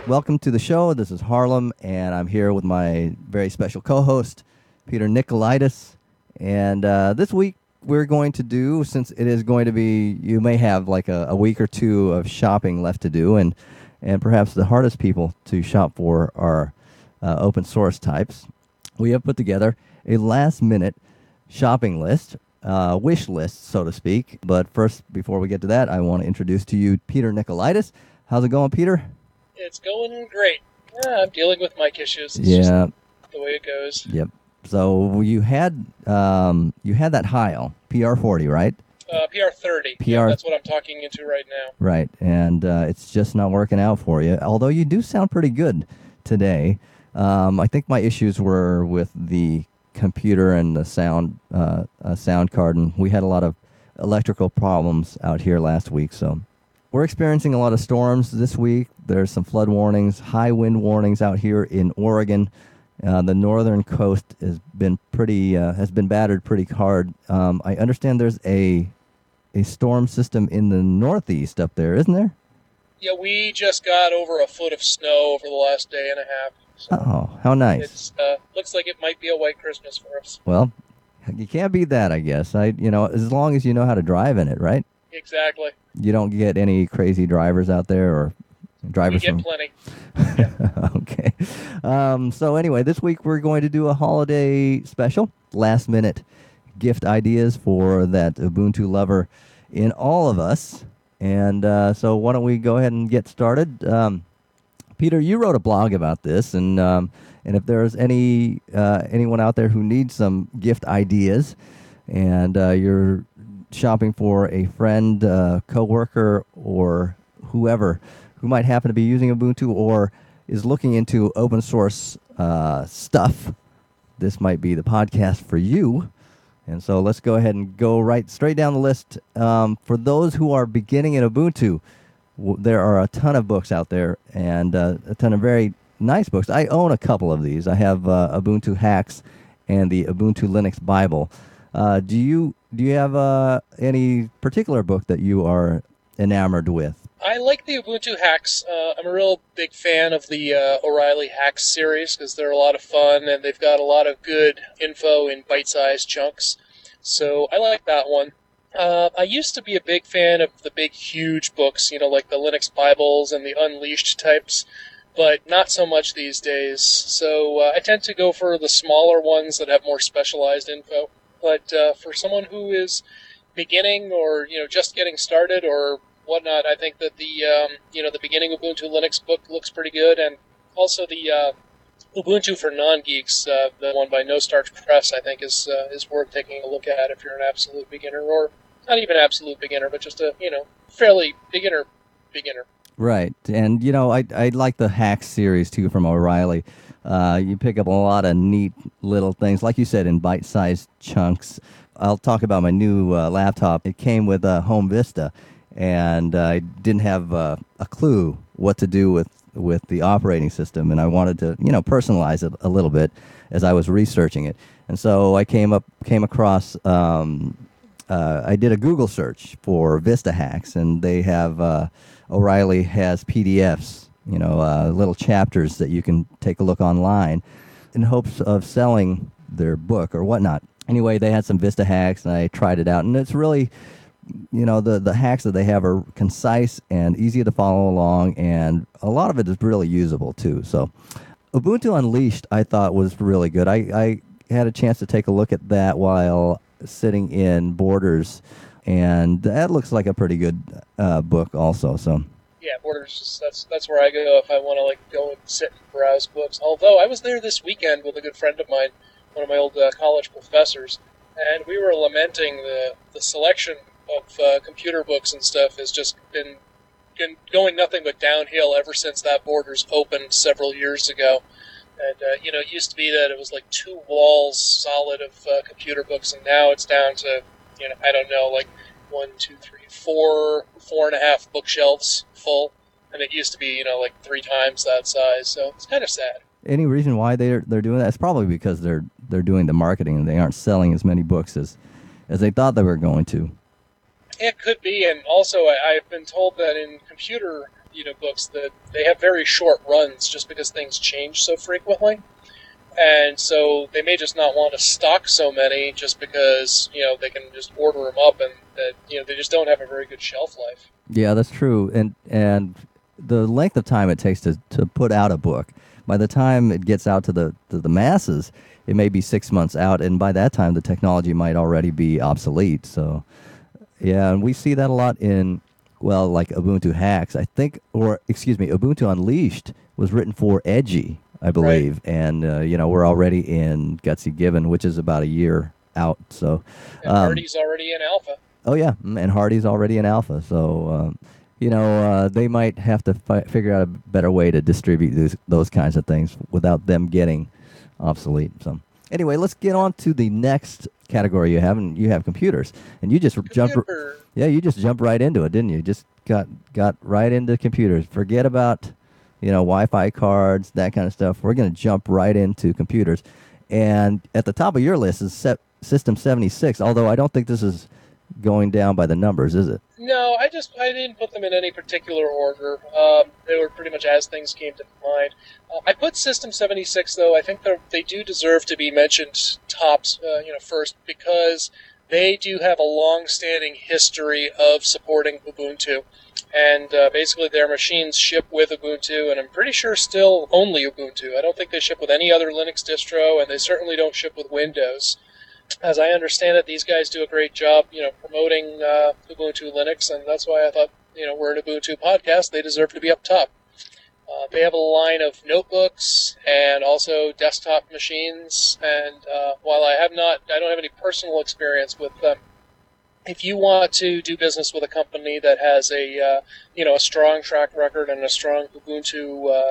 Welcome to the show. This is Harlem, and I'm here with my very special co-host, Peter Nicolaitis. And this week we're going to do, since it is going to be, you may have like a week or two of shopping left to do, and perhaps the hardest people to shop for are open source types. We have put together a last-minute shopping list, wish list, so to speak. But first, before we get to that, I want to introduce to you Peter Nicolaitis. How's it going, Peter? It's going great. Yeah, I'm dealing with mic issues. It's just the way it goes. Yep. So you had that Heil PR40, right? PR30. Yeah, that's what I'm talking into right now. Right, and it's just not working out for you. Although you do sound pretty good today. I think my issues were with the computer and the sound card, and we had a lot of electrical problems out here last week. So we're experiencing a lot of storms this week. There's some flood warnings, high wind warnings out here in Oregon. The northern coast has been battered pretty hard. I understand there's a storm system in the northeast up there, isn't there? Yeah, we just got over a foot of snow over the last day and a half. So oh, how nice! It looks like it might be a white Christmas for us. Well, you can't beat that, I guess. As long as you know how to drive in it, right? Exactly. You don't get any crazy drivers out there, or drivers we get plenty. Yeah. Okay. So anyway, this week we're going to do a holiday special, last-minute gift ideas for that Ubuntu lover in all of us. And so why don't we go ahead and get started? Peter, you wrote a blog about this, and if there's anyone out there who needs some gift ideas, and you're shopping for a friend, coworker, or whoever who might happen to be using Ubuntu or is looking into open source stuff, this might be the podcast for you. And so let's go ahead and go right straight down the list. For those who are beginning in Ubuntu, there are a ton of books out there, and a ton of very nice books. I own a couple of these. I have Ubuntu Hacks and the Ubuntu Linux Bible. Do you have any particular book that you are enamored with? I like the Ubuntu Hacks. I'm a real big fan of the O'Reilly Hacks series because they're a lot of fun and they've got a lot of good info in bite-sized chunks. So I like that one. I used to be a big fan of the big, huge books, like the Linux Bibles and the Unleashed types, but not so much these days. So I tend to go for the smaller ones that have more specialized info. But for someone who is beginning or just getting started or whatnot, I think that the beginning Ubuntu Linux book looks pretty good, and also the Ubuntu for Non-Geeks, the one by No Starch Press, I think is worth taking a look at if you're an absolute beginner, or not even absolute beginner, but just a fairly beginner. Right, and I like the Hacks series too from O'Reilly. You pick up a lot of neat little things, like you said, in bite-sized chunks. I'll talk about my new laptop. It came with Home Vista, and I didn't have a clue what to do with the operating system, and I wanted to personalize it a little bit as I was researching it. And so I came across I did a Google search for Vista Hacks, and they have O'Reilly has PDFs, little chapters that you can take a look online in hopes of selling their book or whatnot. Anyway, they had some Vista Hacks, and I tried it out, and it's really, the hacks that they have are concise and easy to follow along, and a lot of it is really usable too. So Ubuntu Unleashed, I thought, was really good. I had a chance to take a look at that while sitting in Borders, and that looks like a pretty good book also. So yeah, Borders, that's where I go if I want to go and sit and browse books. Although I was there this weekend with a good friend of mine, one of my old college professors, and we were lamenting the selection of computer books and stuff has just been going nothing but downhill ever since that Borders opened several years ago. And, it used to be that it was like 2 walls solid of computer books, and now it's down to, I don't know, like 1, 2, 3, 4, 4.5 bookshelves full. And it used to be, like 3 times that size. So it's kind of sad. Any reason why they're doing that? It's probably because they're doing the marketing and they aren't selling as many books as they thought they were going to. It could be, and also I've been told that in computer books that they have very short runs just because things change so frequently. And so they may just not want to stock so many just because, they can just order them up and that, they just don't have a very good shelf life. Yeah, that's true. And the length of time it takes to put out a book, by the time it gets out to the masses, it may be 6 months out, and by that time the technology might already be obsolete. So, yeah, and we see that a lot in, well, like Ubuntu Hacks, I think, Ubuntu Unleashed was written for Edgy, I believe, right. And we're already in Gutsy Gibbon, which is about a year out. So, and Hardy's already in alpha. Oh yeah, and Hardy's already in alpha. So, they might have to figure out a better way to distribute those kinds of things without them getting obsolete. So, anyway, let's get on to the next category you have, and you have computers, and you just jumped right into it, didn't you? Just got right into computers. Forget about Wi-Fi cards, that kind of stuff. We're going to jump right into computers, and at the top of your list is System 76. Although I don't think this is going down by the numbers, is it? No, I didn't put them in any particular order. They were pretty much as things came to mind. I put System 76, though. I think they do deserve to be mentioned tops, first, because they do have a long-standing history of supporting Ubuntu. And basically their machines ship with Ubuntu, and I'm pretty sure still only Ubuntu. I don't think they ship with any other Linux distro, and they certainly don't ship with Windows. As I understand it, these guys do a great job, promoting Ubuntu Linux, and that's why I thought, we're an Ubuntu podcast. They deserve to be up top. They have a line of notebooks and also desktop machines, and while I don't have any personal experience with them, if you want to do business with a company that has a strong track record and a strong Ubuntu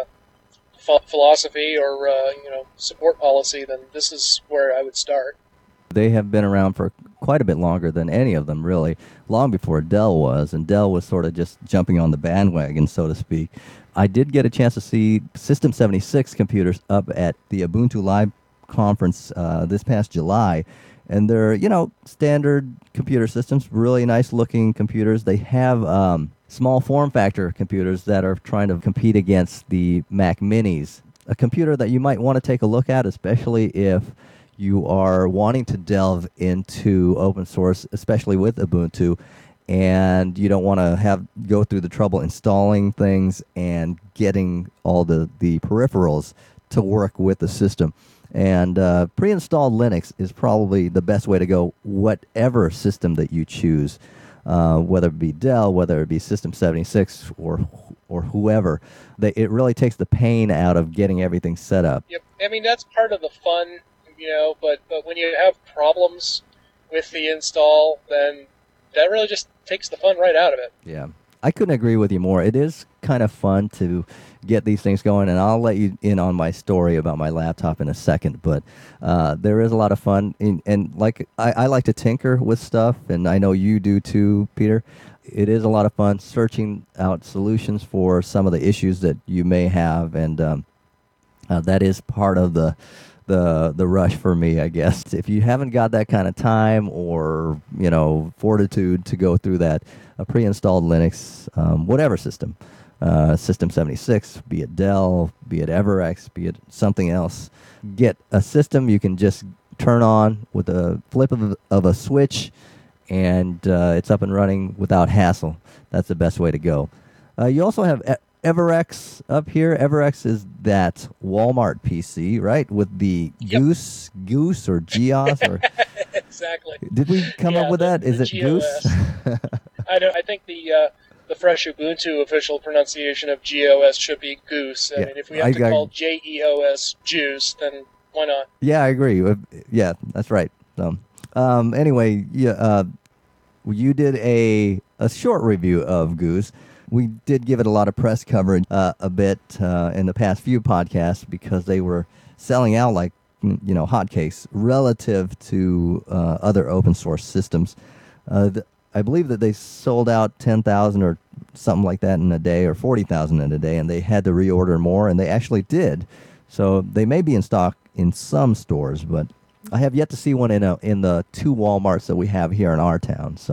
philosophy or support policy, then this is where I would start. They have been around for quite a bit longer than any of them, really, long before Dell was, and Dell was sort of just jumping on the bandwagon, so to speak. I did get a chance to see System 76 computers up at the Ubuntu Live conference this past July, and they're, standard computer systems, really nice-looking computers. They have small form factor computers that are trying to compete against the Mac Minis, a computer that you might want to take a look at, especially if you are wanting to delve into open source, especially with Ubuntu, and you don't want to go through the trouble installing things and getting all the peripherals to work with the system. And pre-installed Linux is probably the best way to go, whatever system that you choose, whether it be Dell, whether it be System 76, or whoever. It really takes the pain out of getting everything set up. Yep, I mean, that's part of the fun. But when you have problems with the install, then that really just takes the fun right out of it. Yeah, I couldn't agree with you more. It is kind of fun to get these things going, and I'll let you in on my story about my laptop in a second, but there is a lot of fun, and like I like to tinker with stuff, and I know you do too, Peter. It is a lot of fun searching out solutions for some of the issues that you may have, and that is part of the rush for me, I guess. If you haven't got that kind of time or, fortitude to go through that, a pre-installed Linux, whatever system, System 76, be it Dell, be it EverX, be it something else, get a system you can just turn on with a flip of a switch, and it's up and running without hassle. That's the best way to go. You also have EverX up here. EverX is that Walmart PC, right? With the Goose or GEOS or exactly. Did we come up with that? Is it GOS. Goose? I think the fresh Ubuntu official pronunciation of GOS should be Goose. I mean, if we have to call JEOS Juice, then why not? Yeah, I agree. Yeah, that's right. So, anyway, you did a short review of Goose. We did give it a lot of press coverage a bit in the past few podcasts because they were selling out like hotcakes relative to other open source systems. I believe that they sold out 10,000 or something like that in a day, or 40,000 in a day, and they had to reorder more, and they actually did. So they may be in stock in some stores, but I have yet to see one in the two Walmarts that we have here in our town. So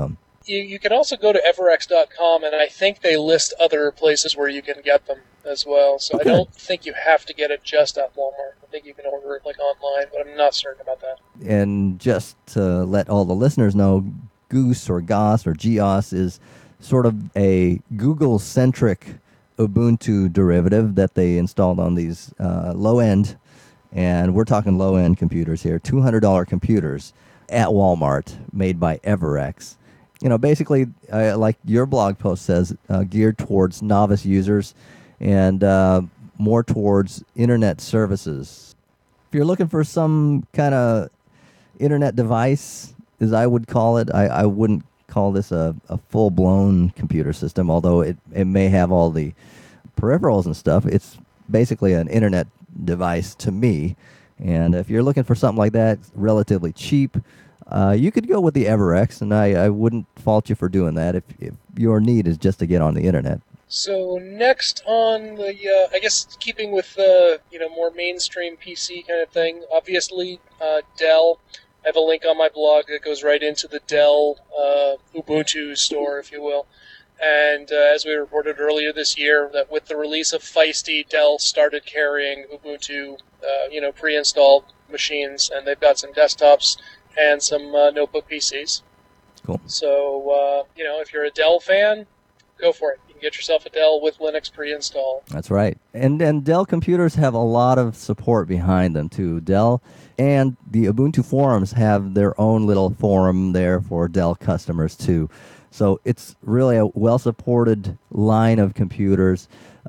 you can also go to everx.com, and I think they list other places where you can get them as well. So Okay. I don't think you have to get it just at Walmart. I think you can order it like online, but I'm not certain about that. And just to let all the listeners know, Goose or GOS or GOS is sort of a Google-centric Ubuntu derivative that they installed on these low-end, and we're talking low-end computers here, $200 computers at Walmart made by Everx. You know, basically, like your blog post says, geared towards novice users and more towards internet services. If you're looking for some kind of internet device, as I would call it, I wouldn't call this a full-blown computer system, although it may have all the peripherals and stuff. It's basically an internet device to me. And if you're looking for something like that, relatively cheap, you could go with the Everx, and I wouldn't fault you for doing that if your need is just to get on the internet. So next on the, I guess keeping with more mainstream PC kind of thing, obviously Dell. I have a link on my blog that goes right into the Dell Ubuntu store, if you will. And as we reported earlier this year, that with the release of Feisty, Dell started carrying Ubuntu, pre-installed machines, and they've got some desktops and some notebook PCs. Cool. So, if you're a Dell fan, go for it. You can get yourself a Dell with Linux pre-installed. That's right. And Dell computers have a lot of support behind them, too. Dell and the Ubuntu forums have their own little forum there for Dell customers, too. So it's really a well-supported line of computers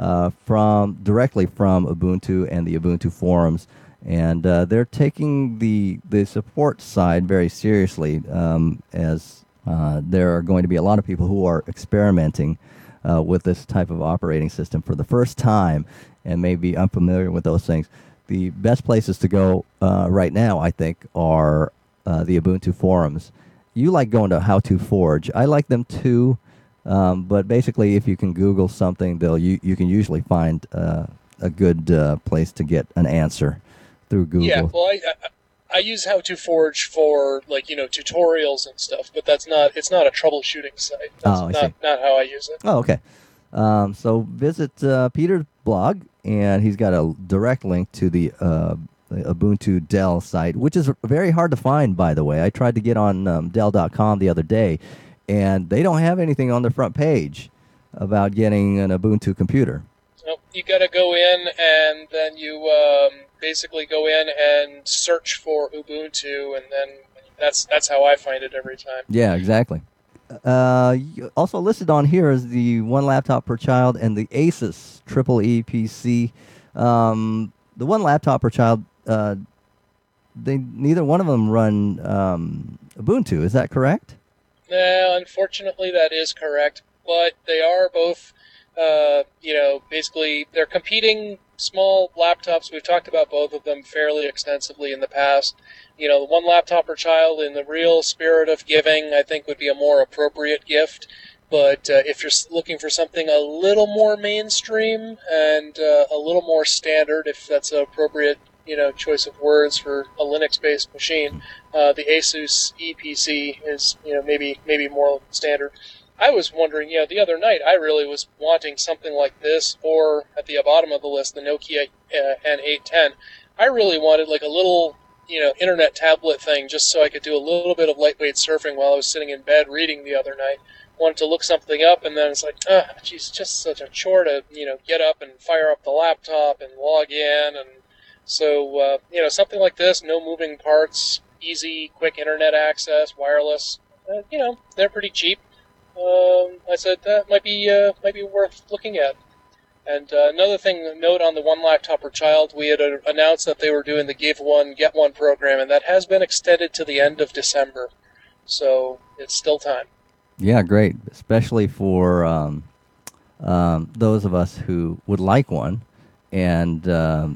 directly from Ubuntu and the Ubuntu forums. And they're taking the support side very seriously, as there are going to be a lot of people who are experimenting with this type of operating system for the first time and may be unfamiliar with those things. The best places to go right now, I think, are the Ubuntu forums. You like going to How to Forge. I like them too, but basically if you can Google something, you can usually find a good place to get an answer through Google. Yeah, well, I use How to Forge for tutorials and stuff, but it's not a troubleshooting site. That's not how I use it. Oh, okay. So visit Peter's blog, and he's got a direct link to the Ubuntu Dell site, which is very hard to find, by the way. I tried to get on Dell.com the other day, and they don't have anything on their front page about getting an Ubuntu computer. Nope. You got to go in, and then you basically go in and search for Ubuntu, and then that's how I find it every time. Yeah, exactly. Also listed on here is the one laptop per child and the Asus EE PC. The one laptop per child, neither one of them run Ubuntu. Is that correct? Unfortunately, that is correct. But they are both, basically they're competing small laptops. We've talked about both of them fairly extensively in the past. The one laptop per child, in the real spirit of giving, I think would be a more appropriate gift. But if you're looking for something a little more mainstream and a little more standard, if that's an appropriate, choice of words for a Linux-based machine, the Asus EPC is, maybe more standard. I was wondering, the other night, I really was wanting something like this, or at the bottom of the list, the Nokia N810. I really wanted like a little, internet tablet thing, just so I could do a little bit of lightweight surfing while I was sitting in bed reading the other night. Wanted to look something up, and then it's like, geez, just such a chore to, get up and fire up the laptop and log in. And so, something like this, no moving parts, easy, quick internet access, wireless, they're pretty cheap. I said that might be worth looking at. And another thing, note on the one laptop per child, we had announced that they were doing the Give One, Get One program, and that has been extended to the end of December. So it's still time. Yeah, great, especially for those of us who would like one. And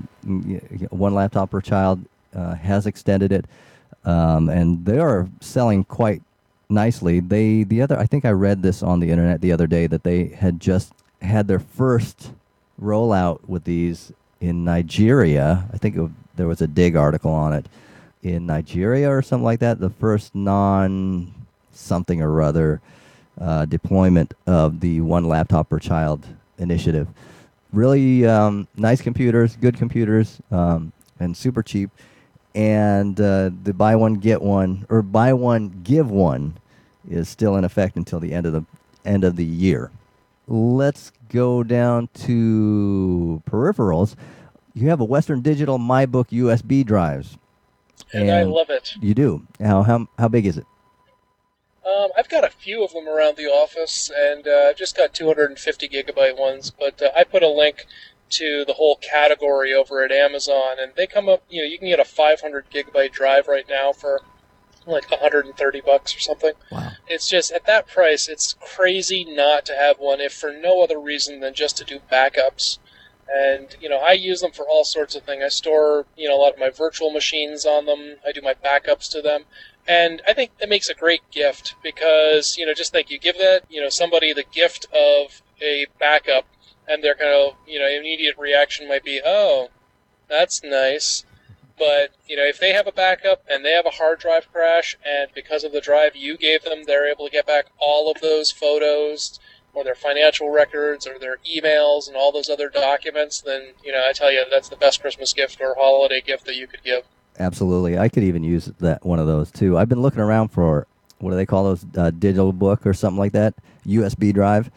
one laptop per child has extended it, and they are selling quite nicely. I think I read this on the internet the other day that they had just had their first rollout with these in Nigeria. I think there was a Dig article on it in Nigeria or something like that. The first non-something or other deployment of the one laptop per child initiative. Really nice computers, good computers, and super cheap. And the buy one get one or buy one give one is still in effect until the end of the year. Let's go down to peripherals. You have a Western Digital MyBook USB drives. And I love it. You do. How big is it? I've got a few of them around the office, and I've just got 250 gigabyte ones, but I put a link to the whole category over at Amazon, and they come up, you can get a 500 gigabyte drive right now for like $130 or something. Wow. It's just, at that price, it's crazy not to have one, if for no other reason than just to do backups. And, I use them for all sorts of things. I store, a lot of my virtual machines on them. I do my backups to them. And I think it makes a great gift because, just think, you give that, somebody the gift of a backup, and their kind of, immediate reaction might be, oh, that's nice. But, if they have a backup and they have a hard drive crash, and because of the drive you gave them, they're able to get back all of those photos, or their financial records, or their emails, and all those other documents, then, I tell you, that's the best Christmas gift or holiday gift that you could give. Absolutely. I could even use one of those, too. I've been looking around for, what do they call those, digital book or something like that, USB drive.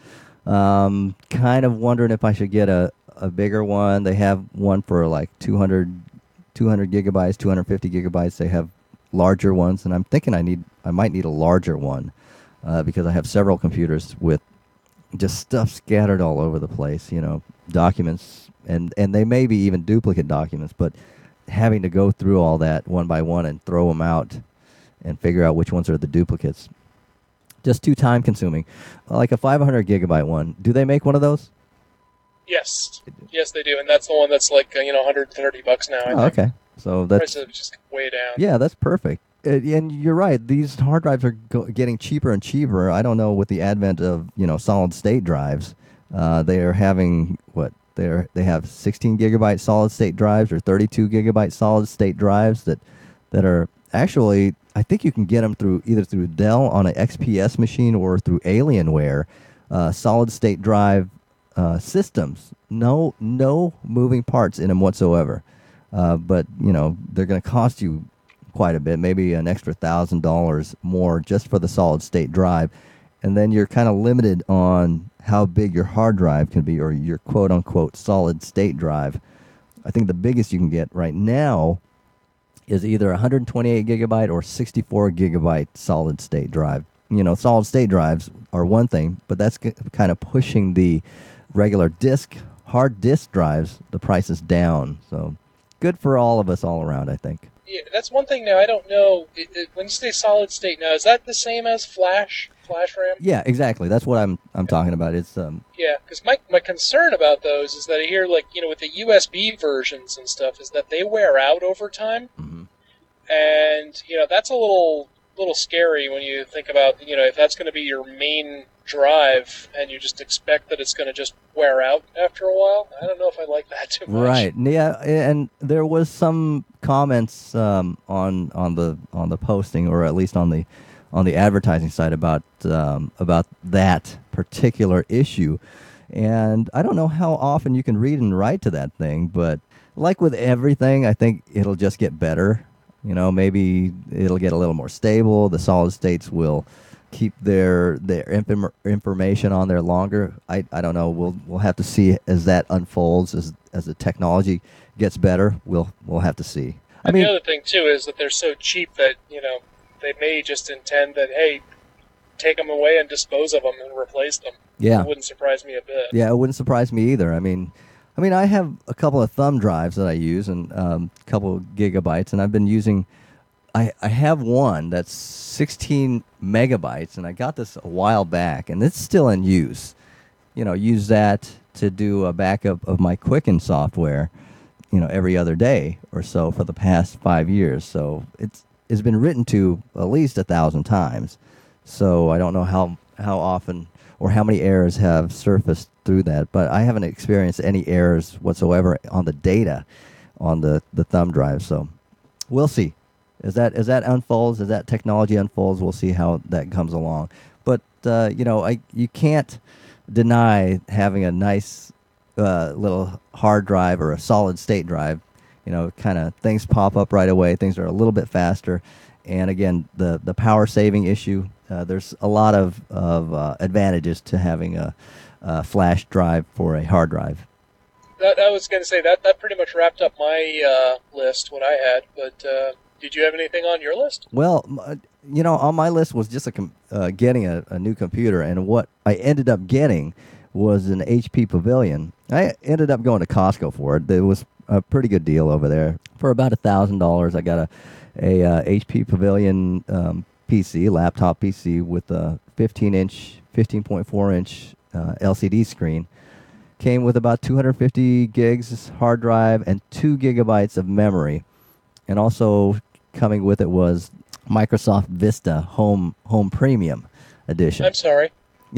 Kind of wondering if I should get a bigger one. They have one for like 200 gigabytes, 250 gigabytes. They have larger ones, and I'm thinking I might need a larger one because I have several computers with just stuff scattered all over the place, documents, and they may be even duplicate documents, but having to go through all that one by one and throw them out and figure out which ones are the duplicates, just too time consuming. Like a 500 gigabyte one, do they make one of those? Yes, they do, and that's the one that's like $130 now. I think. Okay, so that's prices just way down. Yeah, that's perfect. And you're right; these hard drives are getting cheaper and cheaper. I don't know, with the advent of solid state drives, they are having they have 16 gigabyte solid state drives or 32 gigabyte solid state drives that are actually, I think you can get them either through Dell on an XPS machine or through Alienware solid state drive systems. No moving parts in them whatsoever. But they're going to cost you quite a bit, maybe an extra $1,000 more just for the solid state drive, and then you're kind of limited on how big your hard drive can be, or your quote unquote solid state drive. I think the biggest you can get right now is either 128 gigabyte or 64 gigabyte solid state drive. Solid state drives are one thing, but that's kind of pushing the regular hard disk drives, the prices down. So good for all of us all around, I think. Yeah, that's one thing now. I don't know. When you say solid state now, is that the same as flash RAM? Yeah, exactly. That's what I'm talking about. It's Yeah, because my concern about those is that I hear, like, with the USB versions and stuff, is that they wear out over time. Mm-hmm. And, that's a little scary when you think about, if that's going to be your main drive and you just expect that it's going to just wear out after a while. I don't know if I like that too much. Right. Yeah, and there was some comments on the posting, or at least on the advertising side about that particular issue. And I don't know how often you can read and write to that thing, but like with everything, I think it'll just get better. Maybe it'll get a little more stable. The solid states will keep their information on there longer. I don't know. We'll have to see as that unfolds, as the technology gets better. We'll have to see. And the other thing too is that they're so cheap that they may just intend that, hey, take them away and dispose of them and replace them. Yeah, it wouldn't surprise me a bit. Yeah, it wouldn't surprise me either. I mean, I have a couple of thumb drives that I use, and a couple of gigabytes, and I've been using. I have one that's 16 megabytes, and I got this a while back, and it's still in use. Use that to do a backup of my Quicken software, every other day or so for the past 5 years. So it's been written to at least 1,000 times. So I don't know how often or how many errors have surfaced through that, but I haven't experienced any errors whatsoever on the data on the thumb drive. So we'll see. As that unfolds, as that technology unfolds, we'll see how that comes along. but you can't deny having a nice little hard drive or a solid state drive. Kind of things pop up right away. Things are a little bit faster, and again, the power saving issue. There's a lot of advantages to having a flash drive for a hard drive. I was going to say that pretty much wrapped up my list, what I had. But did you have anything on your list? Well, on my list was just getting a new computer, and what I ended up getting was an HP Pavilion. I ended up going to Costco for it. It was a pretty good deal over there. For about $1,000, I got a HP Pavilion PC, laptop PC with a 15.4-inch LCD screen. Came with about 250 gigs hard drive and 2 gigabytes of memory. And also coming with it was Microsoft Vista Home Premium Edition. I'm sorry.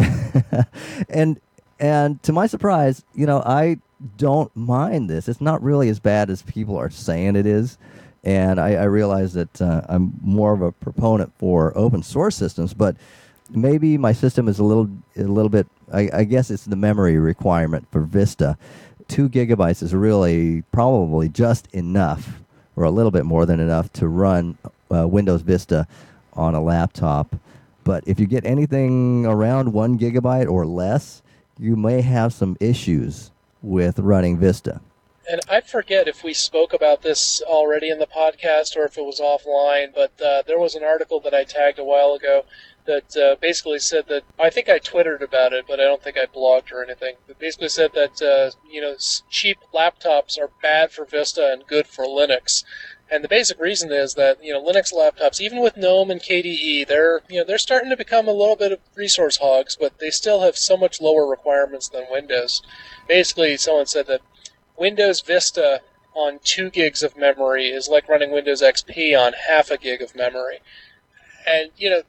And to my surprise, I don't mind this. It's not really as bad as people are saying it is. And I realize that I'm more of a proponent for open source systems, but maybe my system is a little bit, I guess it's the memory requirement for Vista. 2 gigabytes is really probably just enough, or a little bit more than enough, to run Windows Vista on a laptop. But if you get anything around 1 gigabyte or less, you may have some issues with running Vista. And I forget if we spoke about this already in the podcast or if it was offline, but there was an article that I tagged a while ago that basically said that, I think I Twittered about it, but I don't think I blogged or anything. It basically said that cheap laptops are bad for Vista and good for Linux. And the basic reason is that Linux laptops, even with GNOME and KDE, they're starting to become a little bit of resource hogs, but they still have so much lower requirements than Windows. Basically, someone said that Windows Vista on 2 gigs of memory is like running Windows XP on half a gig of memory. And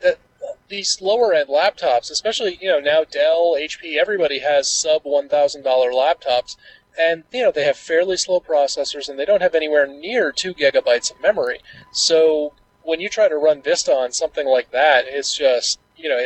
these lower end laptops, especially now Dell, HP, everybody has sub $1,000 laptops. And, they have fairly slow processors, and they don't have anywhere near 2 gigabytes of memory. So when you try to run Vista on something like that, it's just,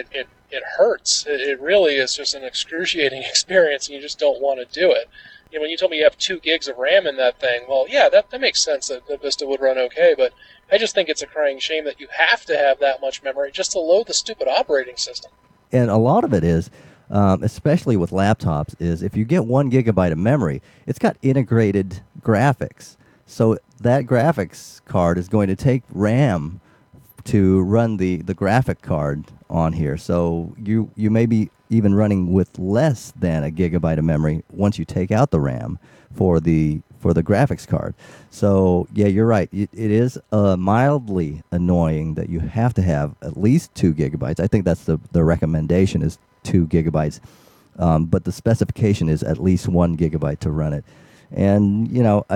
it hurts. It really is just an excruciating experience, and you just don't want to do it. When you told me you have 2 gigs of RAM in that thing, well, yeah, that makes sense that Vista would run okay, but I just think it's a crying shame that you have to have that much memory just to load the stupid operating system. And a lot of it is, especially with laptops, is if you get 1 gigabyte of memory, it's got integrated graphics. So that graphics card is going to take RAM to run the graphic card on here. So you may be even running with less than a gigabyte of memory once you take out the RAM for the graphics card. So yeah, you're right. It is mildly annoying that you have to have at least 2 gigabytes. I think that's the recommendation is 2 gigabytes. But the specification is at least 1 gigabyte to run it. And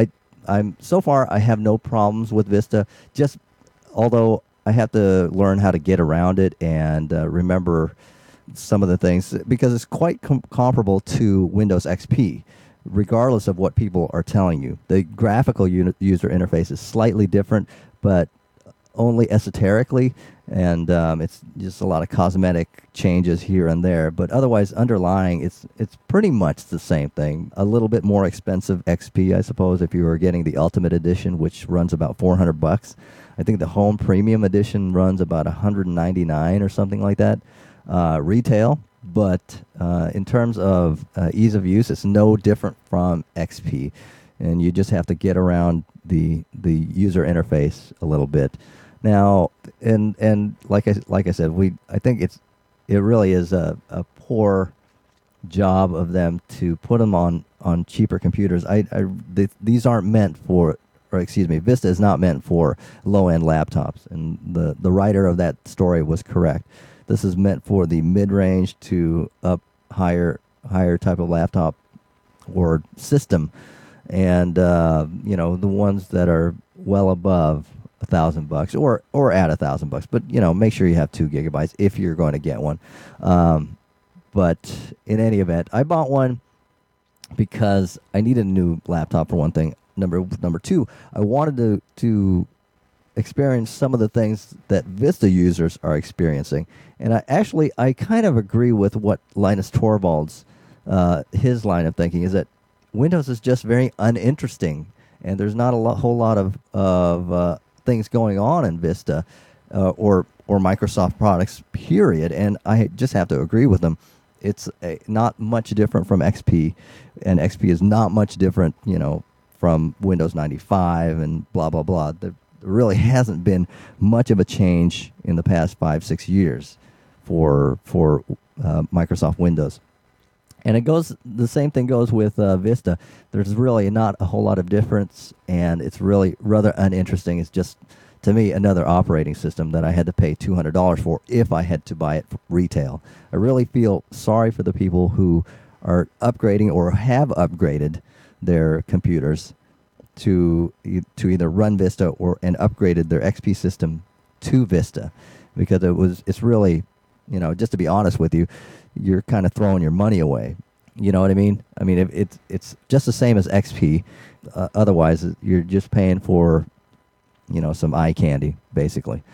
I'm so far I have no problems with Vista. Just although I have to learn how to get around it and remember some of the things, because it's quite comparable to Windows XP, regardless of what people are telling you. The graphical user interface is slightly different, but only esoterically, and it's just a lot of cosmetic changes here and there. But otherwise, underlying, it's pretty much the same thing. A little bit more expensive XP, I suppose, if you were getting the Ultimate Edition, which runs about $400. I think the Home Premium Edition runs about $199 or something like that, retail. But in terms of ease of use, it's no different from XP, and you just have to get around the user interface a little bit. Now, and like I said, I think it really is a poor job of them to put them on cheaper computers. These aren't meant for, or excuse me, Vista is not meant for low-end laptops, and the writer of that story was correct. This is meant for the mid-range to up higher type of laptop or system, and the ones that are well above $1,000 or at $1,000. But make sure you have 2 gigabytes if you're going to get one. But in any event, I bought one because I needed a new laptop for one thing. Number two, I wanted to experienced some of the things that Vista users are experiencing. And I kind of agree with what Linus Torvalds, his line of thinking is that Windows is just very uninteresting, and there's not whole lot of things going on in Vista or Microsoft products, period. And I just have to agree with them. It's not much different from XP, and XP is not much different, from Windows 95 and blah, blah, blah. There really hasn't been much of a change in the past 5-6 years for Microsoft Windows. And the same thing goes with Vista. There's really not a whole lot of difference, and it's really rather uninteresting. It's just, to me, another operating system that I had to pay $200 for if I had to buy it retail. I really feel sorry for the people who are upgrading or have upgraded their computers to either run Vista and upgraded their XP system to Vista, because it's really, just to be honest with you, you're kind of throwing your money away. You know what I mean? I mean, it's just the same as XP. Otherwise, you're just paying for, some eye candy, basically.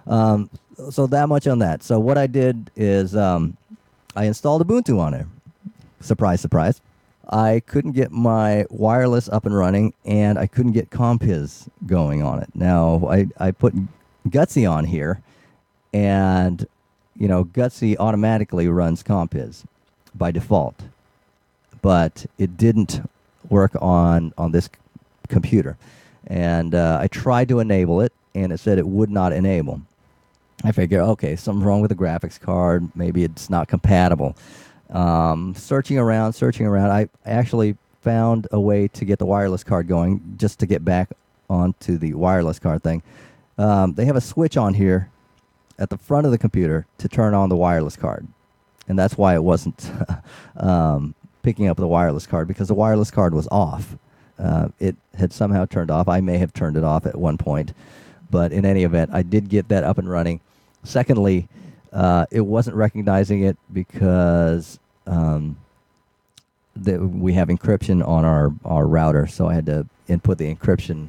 So that much on that. So what I did is I installed Ubuntu on it. Surprise, surprise. I couldn't get my wireless up and running, and I couldn't get Compiz going on it. Now, I put Gutsy on here, and, Gutsy automatically runs Compiz by default. But it didn't work on this computer. And I tried to enable it, and it said it would not enable. I figured, okay, something's wrong with the graphics card. Maybe it's not compatible. Searching around, I actually found a way to get the wireless card going, just to get back onto the wireless card thing. They have a switch on here at the front of the computer to turn on the wireless card. And that's why it wasn't picking up the wireless card, because the wireless card was off. It had somehow turned off. I may have turned it off at one point. But in any event, I did get that up and running. Secondly, it wasn't recognizing it because we have encryption on our router, so I had to input the encryption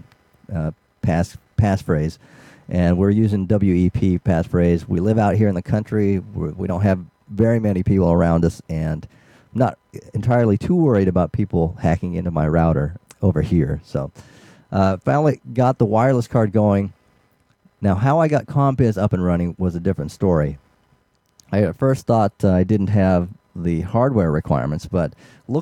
passphrase, and we're using WEP passphrase. We live out here in the country. We don't have very many people around us, and I'm not entirely too worried about people hacking into my router over here. So finally got the wireless card going. Now, how I got Compiz up and running was a different story. I at first thought I didn't have the hardware requirements, but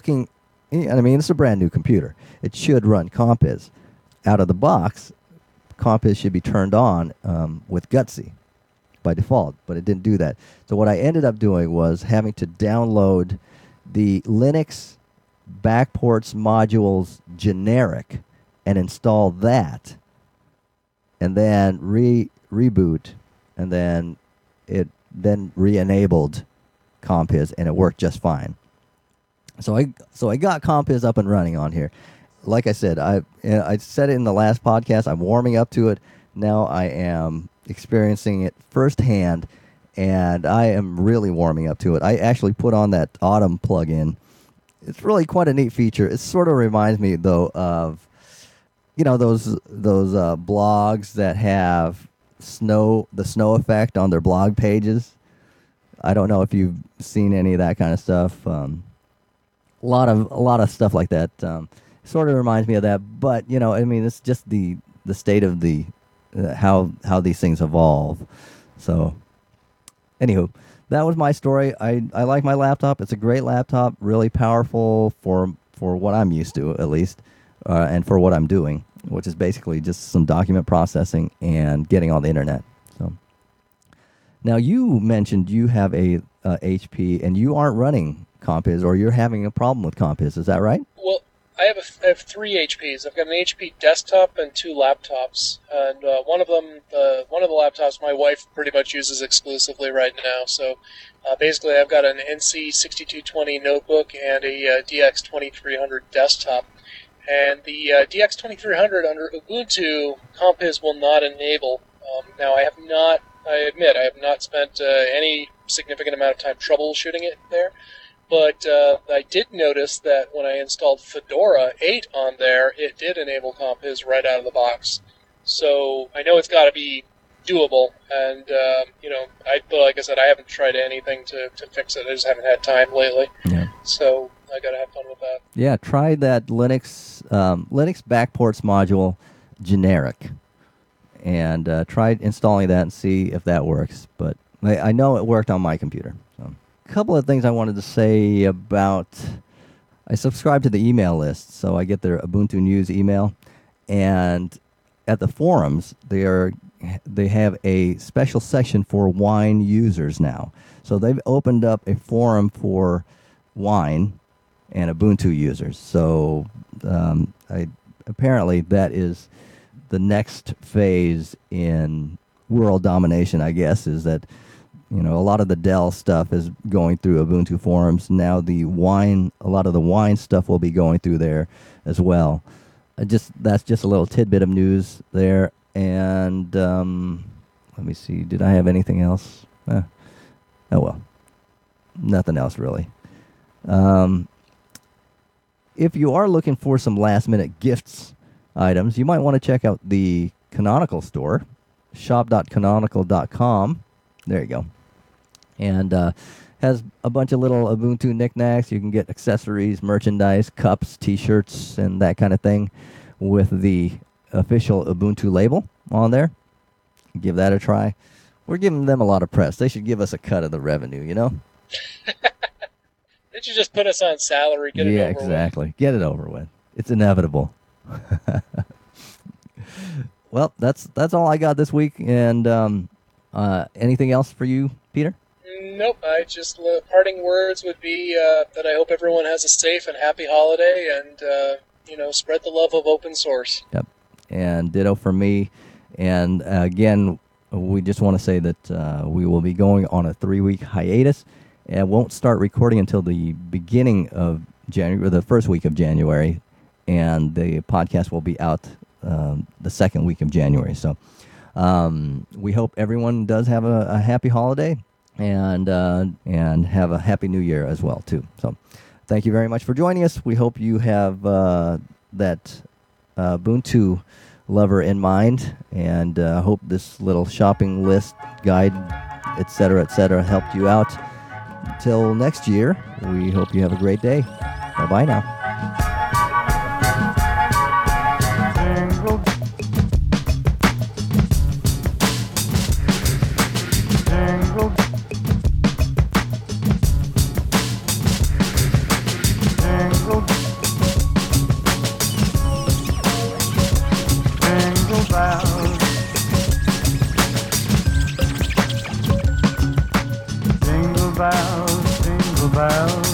it's a brand new computer. It should run Compiz. Out of the box, Compiz should be turned on with Gutsy by default, but it didn't do that. So what I ended up doing was having to download the Linux backports modules generic and install that, and then reboot, and then it re-enabled Compiz, and it worked just fine. So I got Compiz up and running on here. Like I said, I said it in the last podcast. I'm warming up to it. Now I am experiencing it firsthand, and I am really warming up to it. I actually put on that Autumn plugin. It's really quite a neat feature. It sort of reminds me, though, of those blogs that have the snow effect on their blog pages. I don't know if you've seen any of that kind of stuff. A lot of stuff like that. Sort of reminds me of that, but it's just the state of the how these things evolve. So, anywho, that was my story. I like my laptop. It's a great laptop, really powerful for what I'm used to, at least, and for what I'm doing, which is basically just some document processing and getting on the internet. So, now you mentioned you have a HP and you aren't running Compiz, or you're having a problem with Compiz. Is that right? Well, I have 3 HPs. I've got an HP desktop and 2 laptops, and one of the laptops my wife pretty much uses exclusively right now. So basically, I've got an NC6220 notebook and a DX2300 desktop. And the DX2300 under Ubuntu, Compiz will not enable. Now, I admit I have not spent any significant amount of time troubleshooting it there. But I did notice that when I installed Fedora 8 on there, it did enable Compiz right out of the box. So I know it's got to be doable, and but like I said, I haven't tried anything to fix it. I just haven't had time lately. Yeah. So I got to have fun with that. Yeah, try that Linux backports module generic, and try installing that and see if that works. But I know it worked on my computer. So, a couple of things I wanted to say about. I subscribe to the email list, so I get their Ubuntu News email, and at the forums they have a special section for Wine users now. So they've opened up a forum for Wine and Ubuntu users. So apparently that is the next phase in world domination, I guess, is that a lot of the Dell stuff is going through Ubuntu forums. Now a lot of the Wine stuff will be going through there as well. That's just a little tidbit of news there. And let me see. Did I have anything else? Oh well, nothing else really. If you are looking for some last-minute gifts items, you might want to check out the Canonical store, shop.canonical.com. There you go. And has a bunch of little Ubuntu knickknacks. You can get accessories, merchandise, cups, T-shirts, and that kind of thing with the official Ubuntu label on there. Give that a try. We're giving them a lot of press. They should give us a cut of the revenue, Did you just put us on salary? Get it over Yeah, exactly. with? Get it over with. It's inevitable. Well, that's all I got this week. And anything else for you, Peter? Nope. Parting words would be that I hope everyone has a safe and happy holiday, and spread the love of open source. Yep. And ditto for me. And again, we just want to say that we will be going on a 3-week hiatus and won't start recording until the beginning of January, or the first week of January, and the podcast will be out the second week of January. So we hope everyone does have a happy holiday and have a happy new year as well too. So thank you very much for joining us. We hope you have that Ubuntu lover in mind, and hope this little shopping list guide, etc., helped you out. Until next year, we hope you have a great day. Bye-bye now. Jingle bells, jingle bells.